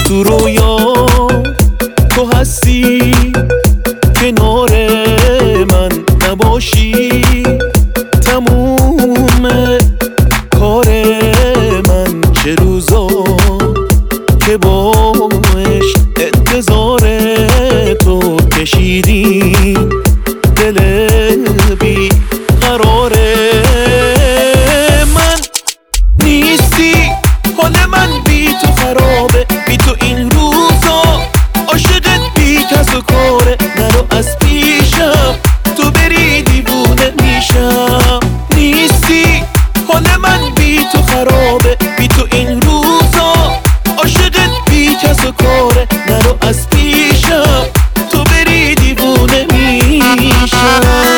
تو رویا تو هستی، کنار من نباشی تموم کار من. چه روزا که با عشق انتظار تو کشیدیم، دل بی قرار من نیستی. حال من بی تو خرابه، بی تو این روزا عاشقت بی کس و کاره. نرو از پیشم تو بری دیوونه میشم. نیستی حال من بی تو خرابه، بی تو این روزا عاشقت بی کس و کاره. نرو از پیشم تو بری دیوونه میشم.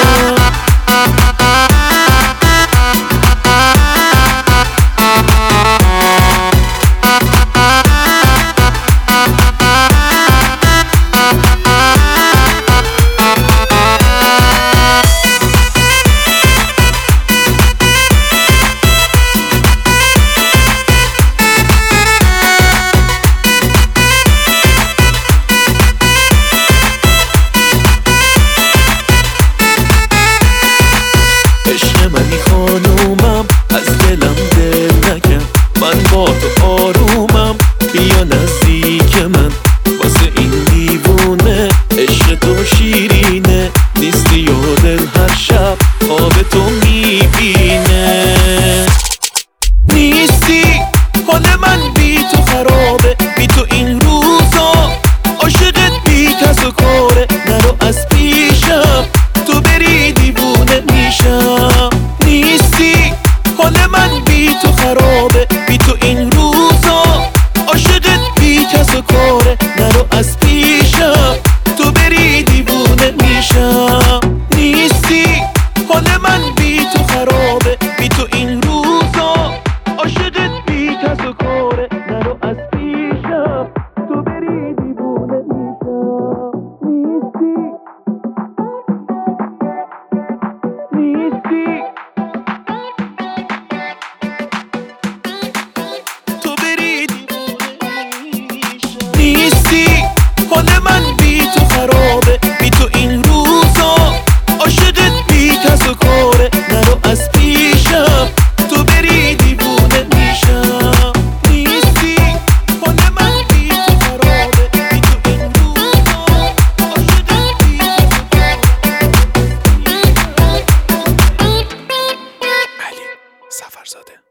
خانومم از دلم دل نکن، من با تو آرومم، بیا نزدیک من. واسه این دیوونه عشق تو شیرینه، نیستی و دل هر شب خواب تو میبینه. نیستی حال من بی تو خرابه، بی تو این روزا عاشقت بی کس و کاره. نرو از پیشم تو بری دیوونه میشم. نیستی حال من بی تو خرابه، بی تو این روزا عاشقت بی کس و کاره. نرو از پیشم تو بری دیوونه میشم. نیستی حال من بی تو خرابه، بی تو این روزا عاشقت بی کس و کاره. نرو از پیشم تو بری دیوونه میشم. نیستی نیستی حال من بی تو خرابه، بی تو این روزا عاشقت بی کس و کاره. نرو از پیشم تو بری دیوونه میشم. نیستی حال من بی تو خرابه، بی تو این روزا عاشقت بی کس و کاره. علی صفرزاده.